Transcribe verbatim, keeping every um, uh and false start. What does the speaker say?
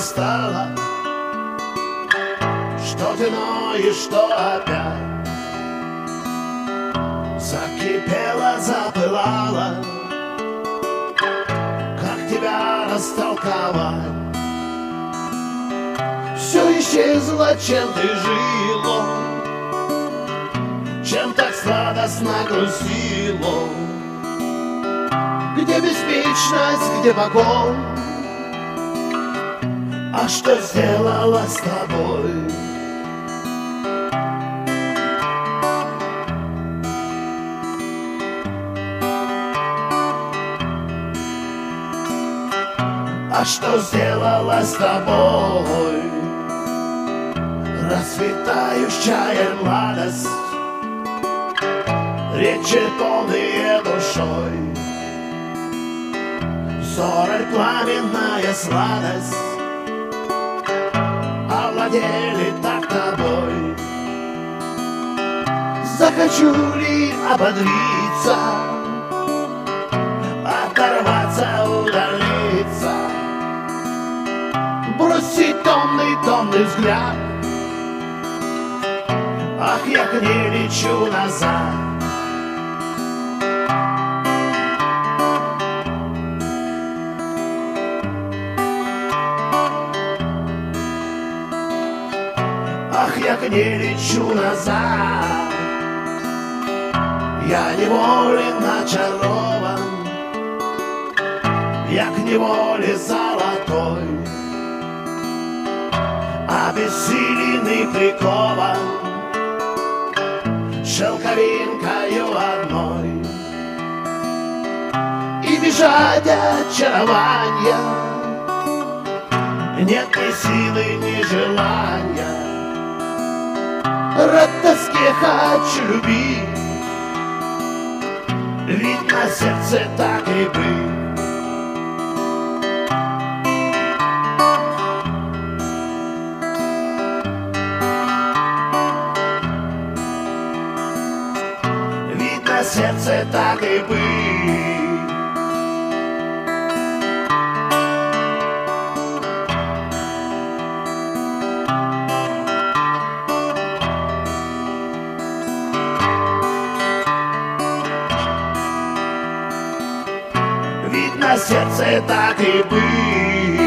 стало, что ты ноешь, что опять закипела, запылала. Как тебя растолковать? Все исчезло, чем ты жила, чем так сладостно грустила. Где беспечность, где покой? А что сделала с тобой? А что сделала с тобой? Расцветающая младость, речи полные душой, ссорой пламенная сладость овладели так тобой. Захочу ли ободриться, оторваться, удалиться, бросить томный, томный взгляд? Ах, я к ней лечу назад. Ах, я к ней лечу назад. Я неволен очарован, я к неволе золотой, обессиленный прикован шелковинкою одной. И бежать от очарования нет ни силы, ни желания. Рад тоске, хочу любить, ведь на сердце так и быть. Ведь на сердце так и быть. Ведь на сердце так и быть.